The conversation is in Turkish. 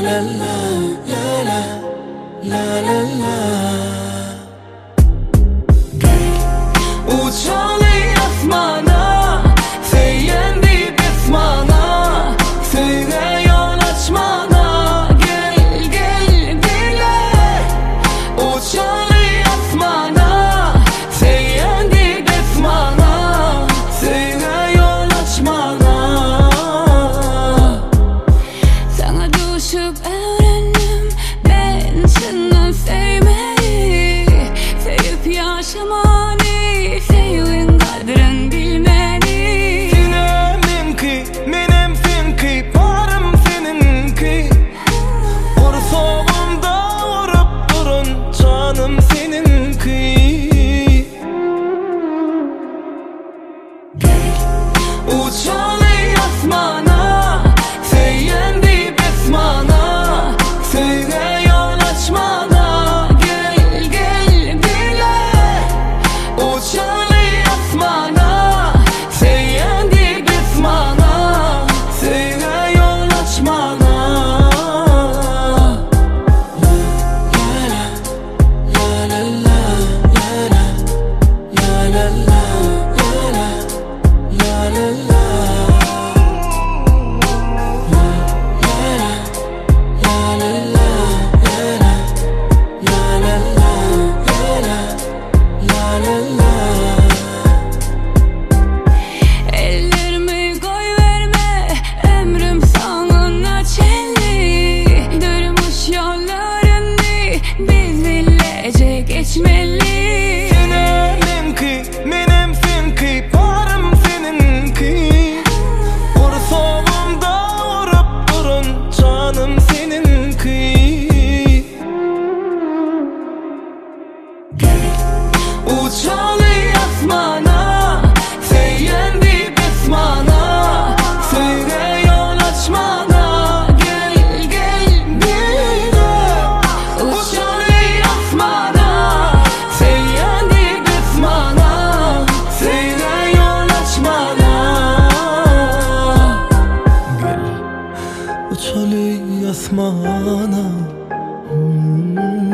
uçalı asmana, feyendi besmana, söyle yol açmana, gel gel bile. Uçalı asmana, feyendi besmana, söyle yol açmana. Sana düşüp öğrendim ben seni sevmeyi, sevip yaşamayı, sevgin kadrin bilmeni. Seneminki, menimsinki, barım seninki. Kursağımda vurup durun, canım seninki. Uçalı asmana, feyendi besmana, söyle yol açmana, gel gel bile. Uçalı asmana, feyendi besmana, söyle yol açmana. Ellerimi koyverme, ömrüm sonuna çelli. Durmuş yollarını biz birlikte geçmeli. Seneminki, menimsinki, barım seninki. Kursağımda vurup durun, canım seninki. Uçalı asmana, feyendi besmana, söyle yol açmana, gel gel bile. Uçalı asmana, feyendi besmana, söyle yol açmana. Gel uçalı asmana,